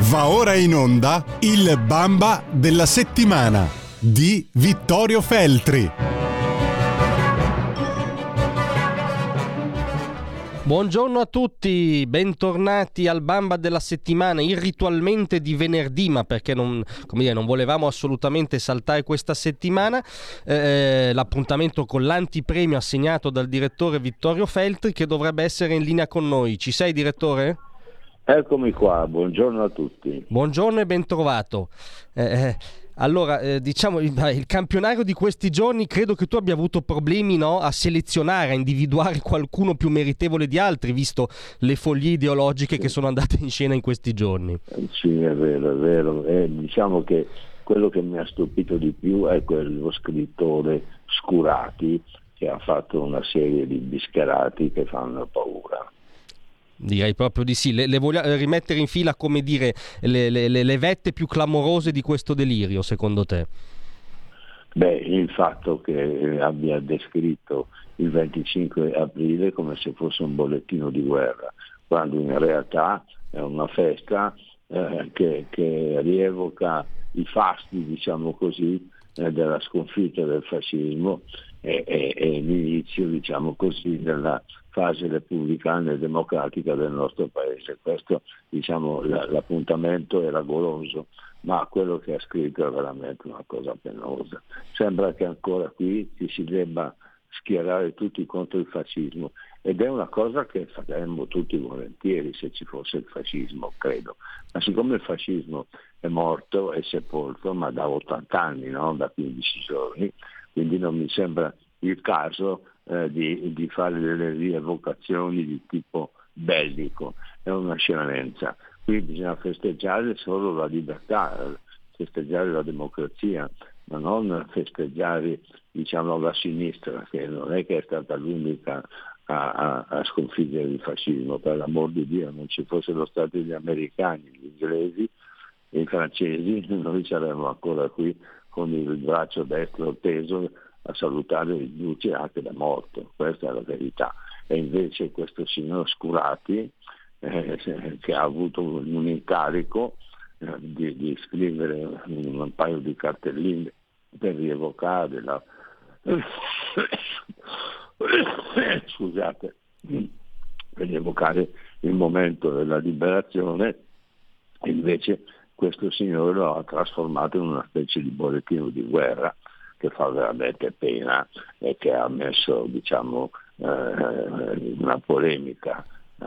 Va ora in onda il Bamba della settimana di Vittorio Feltri. Buongiorno a tutti, bentornati al Bamba della settimana, irritualmente di venerdì, ma perché non volevamo assolutamente saltare questa settimana, l'appuntamento con l'antipremio assegnato dal direttore Vittorio Feltri, che dovrebbe essere in linea con noi. Ci sei, direttore? Eccomi qua, buongiorno a tutti. Buongiorno e ben trovato. Allora, diciamo il campionario di questi giorni, credo che tu abbia avuto problemi, no, a selezionare, a individuare qualcuno più meritevole di altri, visto le follie ideologiche che sono andate in scena in questi giorni. Sì, è vero. Diciamo che quello che mi ha stupito di più è quello scrittore Scurati, che ha fatto una serie di bischerati che fanno paura. Direi proprio di sì. Le voglio rimettere in fila, come dire, le vette più clamorose di questo delirio, secondo te? Beh, il fatto che abbia descritto il 25 aprile come se fosse un bollettino di guerra, quando in realtà è una festa che rievoca i fasti, diciamo così, della sconfitta del fascismo e l'inizio, diciamo così, della fase repubblicana e democratica del nostro paese. Questo, diciamo, l'appuntamento era goloso, ma quello che ha scritto è veramente una cosa penosa. Sembra che ancora qui ci si debba schierare tutti contro il fascismo, ed è una cosa che faremmo tutti volentieri se ci fosse il fascismo, credo. Ma siccome il fascismo è morto e sepolto, ma da 80 anni, no? Da 15 giorni, quindi non mi sembra il caso di fare delle rievocazioni di tipo bellico. È una scemenza. Qui bisogna festeggiare solo la libertà, festeggiare la democrazia, ma non festeggiare, diciamo, la sinistra, che non è che è stata l'unica a sconfiggere il fascismo. Per l'amor di Dio, non ci fossero stati gli americani, gli inglesi e i francesi, noi saremmo ancora qui con il braccio destro teso a salutare il duce anche da morto. Questa è la verità. E invece questo signor Scurati, che ha avuto un incarico di scrivere un paio di cartelline per rievocare scusate, per rievocare il momento della liberazione, invece questo signore lo ha trasformato in una specie di bollettino di guerra che fa veramente pena e che ha messo, diciamo, una polemica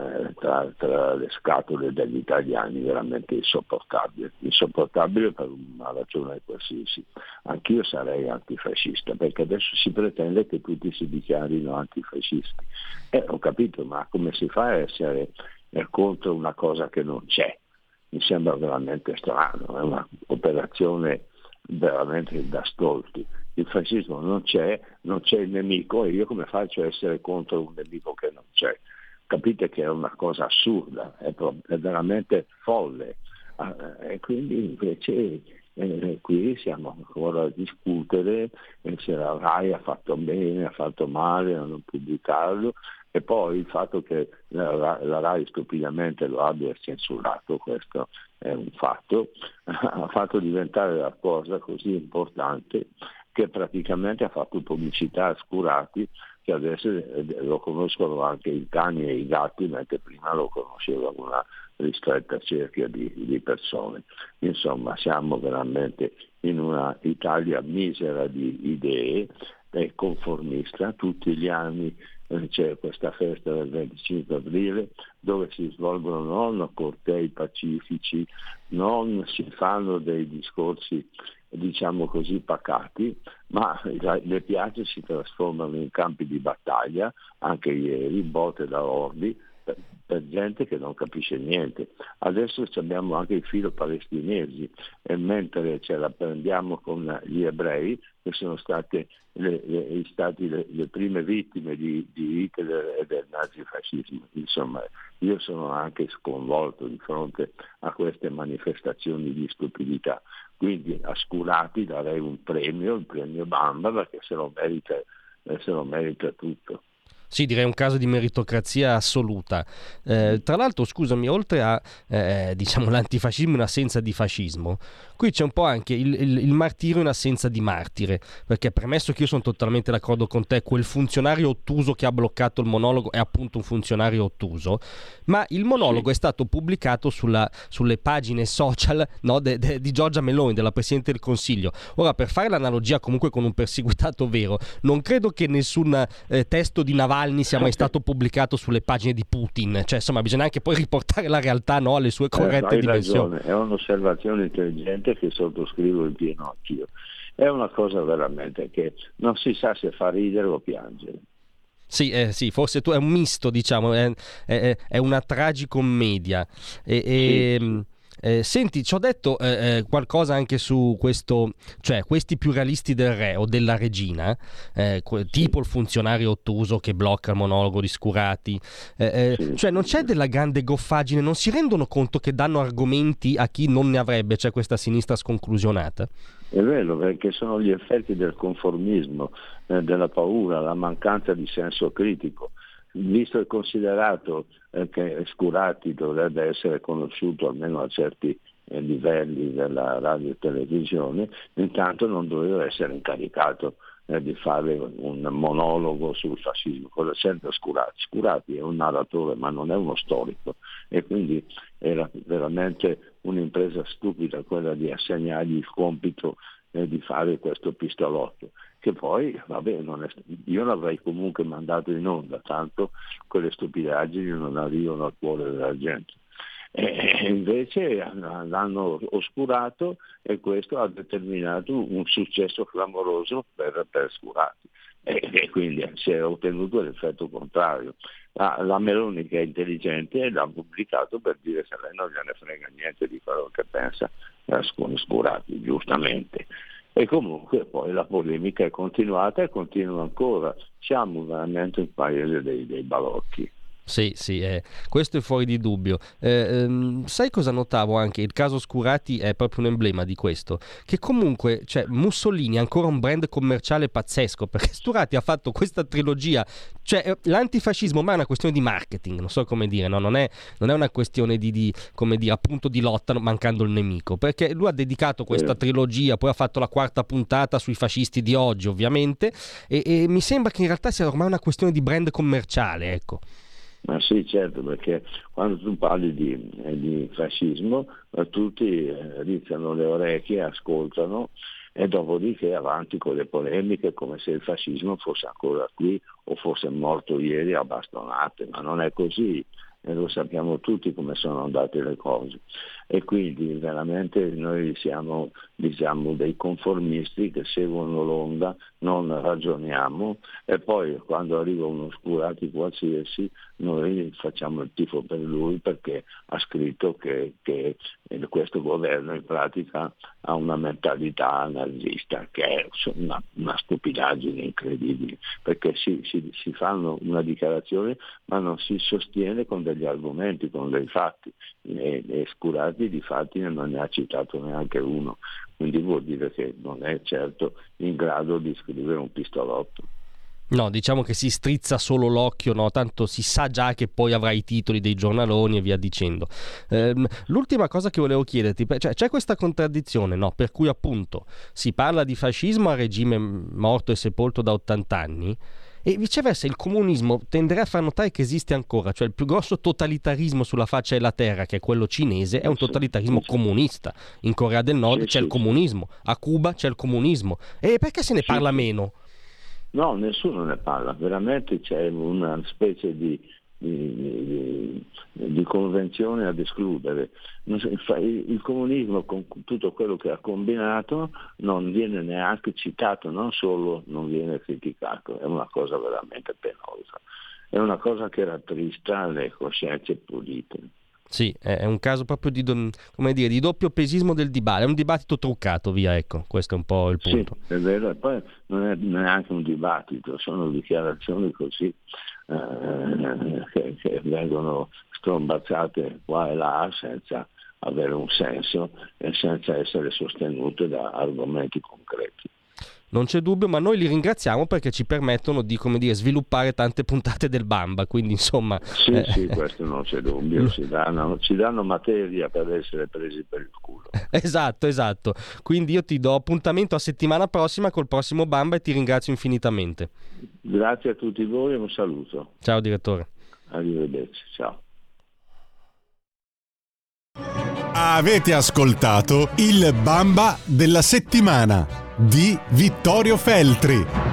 tra le scatole degli italiani veramente insopportabile per una ragione qualsiasi. Anch'io sarei antifascista, perché adesso si pretende che tutti si dichiarino antifascisti. Ho capito, ma come si fa a essere contro una cosa che non c'è? Mi sembra veramente strano, è un'operazione veramente da stolti. Il fascismo non c'è il nemico, e io come faccio a essere contro un nemico che non c'è? Capite che è una cosa assurda, è veramente folle, e quindi invece qui siamo ancora a discutere se la RAI ha fatto bene, ha fatto male a non pubblicarlo, e poi il fatto che la RAI stupidamente lo abbia censurato, questo è un fatto, ha fatto diventare la cosa così importante che praticamente ha fatto pubblicità a Scurati, che adesso lo conoscono anche i cani e i gatti, mentre prima lo conosceva una ristretta cerchia di persone. Insomma, siamo veramente in una Italia misera di idee e conformista. Tutti gli anni c'è questa festa del 25 aprile dove si svolgono non cortei pacifici, non si fanno dei discorsi, diciamo così, pacati, ma le piazze si trasformano in campi di battaglia, anche ieri, botte da ordi, per gente che non capisce niente. Adesso abbiamo anche il filo palestinesi, e mentre ce la prendiamo con gli ebrei, che sono state le prime vittime di Hitler e del nazifascismo. Insomma, io sono anche sconvolto di fronte a queste manifestazioni di stupidità. Quindi a Scurati darei un premio, il premio Bamba, perché se lo merita tutto. Sì, direi un caso di meritocrazia assoluta. Tra l'altro, scusami, oltre a diciamo l'antifascismo in assenza di fascismo, qui c'è un po' anche il martirio in assenza di martire, perché premesso che io sono totalmente d'accordo con te, quel funzionario ottuso che ha bloccato il monologo è appunto un funzionario ottuso, ma il monologo è stato pubblicato sulle pagine social, no, di Giorgia Meloni, della Presidente del Consiglio. Ora, per fare l'analogia comunque con un perseguitato vero, non credo che nessun testo di Navalny sia mai stato pubblicato sulle pagine di Putin, cioè insomma bisogna anche poi riportare la realtà, no, alle sue corrette dimensioni. Ragione. È un'osservazione intelligente che sottoscrivo in pieno anch'io. È una cosa veramente che non si sa se fa ridere o piangere. Sì, sì, forse tu è un misto, diciamo, è una tragicommedia. Senti, ci ho detto qualcosa anche su questo, cioè questi pluralisti del re o della regina, tipo il funzionario ottuso che blocca il monologo di Scurati, cioè non c'è della grande goffaggine, non si rendono conto che danno argomenti a chi non ne avrebbe, cioè questa sinistra sconclusionata? È vero, perché sono gli effetti del conformismo, della paura, la mancanza di senso critico. Visto e considerato che Scurati dovrebbe essere conosciuto almeno a certi livelli della radio e televisione, intanto non doveva essere incaricato di fare un monologo sul fascismo. Cosa c'entra Scurati? Scurati è un narratore ma non è uno storico, e quindi era veramente un'impresa stupida quella di assegnargli il compito di fare questo pistolotto, che poi vabbè, io l'avrei comunque mandato in onda, tanto quelle stupidaggini non arrivano al cuore della gente. E invece l'hanno oscurato, e questo ha determinato un successo clamoroso per Scurati, e quindi si è ottenuto l'effetto contrario. La Meloni, che è intelligente, l'ha pubblicato per dire che a lei non gliene frega niente di quello che pensa Scurati, giustamente. E comunque poi la polemica è continuata e continua ancora. Siamo veramente un paese dei balocchi. Sì, questo è fuori di dubbio. Sai cosa notavo anche? Il caso Scurati è proprio un emblema di questo, che comunque, cioè, Mussolini è ancora un brand commerciale pazzesco, perché Scurati ha fatto questa trilogia, cioè l'antifascismo ma è una questione di marketing, non so come dire, no? Non è una questione di come dire, appunto, di lotta mancando il nemico, perché lui ha dedicato questa trilogia, poi ha fatto la quarta puntata sui fascisti di oggi, ovviamente, e mi sembra che in realtà sia ormai una questione di brand commerciale, ecco. Ma sì, certo, perché quando tu parli di fascismo, tutti rizzano le orecchie, ascoltano, e dopodiché avanti con le polemiche come se il fascismo fosse ancora qui o fosse morto ieri a bastonate, ma non è così, e lo sappiamo tutti come sono andate le cose. E quindi veramente noi siamo, diciamo, dei conformisti che seguono l'onda, non ragioniamo, e poi quando arriva uno Scurati qualsiasi noi facciamo il tifo per lui, perché ha scritto che questo governo in pratica ha una mentalità nazista, che è una stupidaggine incredibile, perché si fanno una dichiarazione ma non si sostiene con degli argomenti, con dei fatti, e Scurati di fatti non ne ha citato neanche uno, quindi vuol dire che non è certo in grado di scrivere un pistolotto. No, diciamo che si strizza solo l'occhio, no? Tanto si sa già che poi avrà i titoli dei giornaloni e via dicendo. L'ultima cosa che volevo chiederti, cioè, c'è questa contraddizione, no? Per cui appunto si parla di fascismo a regime morto e sepolto da 80 anni, e viceversa il comunismo tenderà a far notare che esiste ancora, cioè il più grosso totalitarismo sulla faccia della terra, che è quello cinese, è un totalitarismo comunista. In Corea del Nord c'è il comunismo, a Cuba c'è il comunismo, e perché se ne parla meno? No, nessuno ne parla, veramente c'è una specie di convenzione ad escludere. Il comunismo, con tutto quello che ha combinato, non viene neanche citato, non solo non viene criticato, è una cosa veramente penosa, è una cosa che rattrista le coscienze pulite. Sì, è un caso proprio di doppio pesismo del dibattito, è un dibattito truccato, via, ecco, questo è un po' il punto. Sì, è vero, e poi non è neanche un dibattito, sono dichiarazioni così che vengono strombazzate qua e là senza avere un senso e senza essere sostenute da argomenti concreti. non c'è dubbio, ma noi li ringraziamo perché ci permettono di, come dire, sviluppare tante puntate del Bamba, quindi insomma... Sì, questo non c'è dubbio, ci danno materia per essere presi per il culo. Esatto, quindi io ti do appuntamento a settimana prossima col prossimo Bamba e ti ringrazio infinitamente. Grazie a tutti voi e un saluto. Ciao direttore. Arrivederci, ciao. Avete ascoltato il Bamba della settimana di Vittorio Feltri.